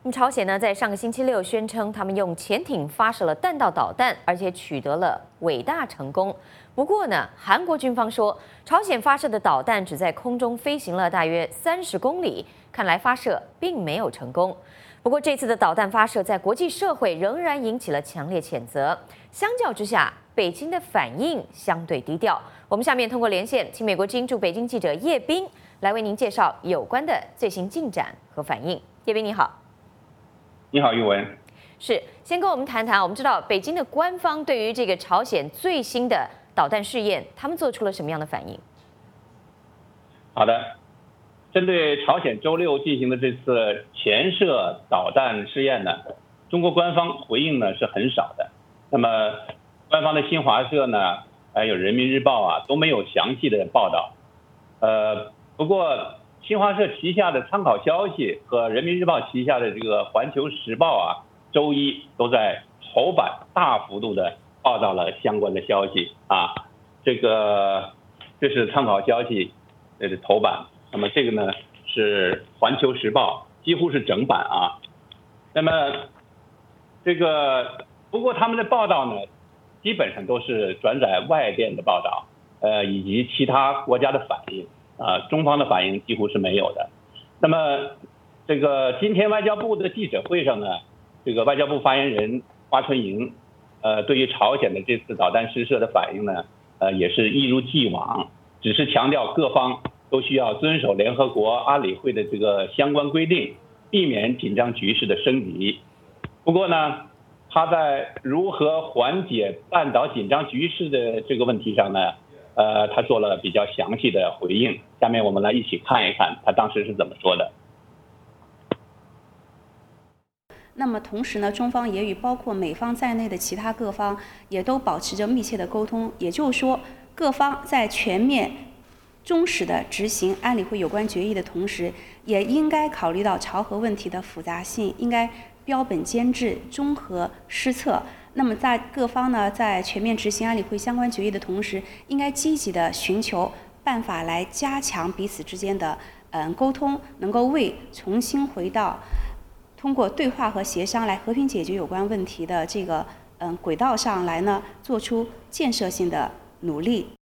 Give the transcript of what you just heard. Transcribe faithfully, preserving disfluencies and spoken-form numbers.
那么朝鲜呢，在上个星期六宣称，他们用潜艇发射了弹道导弹，而且取得了伟大成功。不过呢，韩国军方说，朝鲜发射的导弹只在空中飞行了大约三十公里，看来发射并没有成功。不过这次的导弹发射在国际社会仍然引起了强烈谴责。相较之下，北京的反应相对低调。我们下面通过连线，请美国之音驻北京记者叶斌来为您介绍有关的最新进展和反应。叶斌你好。 你好，玉文。 是，先跟我们谈谈，我们知道北京的官方对于这个朝鲜最新的导弹试验，他们做出了什么样的反应？ 好的，针对朝鲜周六进行的这次潜射导弹试验呢，中国官方回应呢是很少的。那么，官方的新华社呢，还有人民日报啊，都没有详细的报道。呃，不过新华社旗下的参考消息和人民日报旗下的这个环球时报啊，周一都在头版大幅度的报道了相关的消息啊。这个这是参考消息这是头版，那么这个呢是环球时报，几乎是整版啊。那么这个不过他们的报道呢，基本上都是转载外电的报道，呃，以及其他国家的反应。啊，中方的反应几乎是没有的。那么，这个今天外交部的记者会上呢，这个外交部发言人华春莹，呃，对于朝鲜的这次导弹试射的反应呢，呃，也是一如既往，只是强调各方都需要遵守联合国安理会的这个相关规定，避免紧张局势的升级。不过呢，他在如何缓解半岛紧张局势的这个问题上呢，呃，他做了比较详细的回应。下面我们来一起看一看他当时是怎么说的。 那么同时呢，中方也与包括美方在内的其他各方也都保持着密切的沟通。也就是说，各方在全面、忠实的执行安理会有关决议的同时，也应该考虑到朝核问题的复杂性，应该标本兼治、综合施策。那么在各方呢，在全面执行安理会相关决议的同时，应该积极的寻求办法来加强彼此之间的嗯沟通，能够为重新回到通过对话和协商来和平解决有关问题的这个嗯轨道上来呢，做出建设性的努力。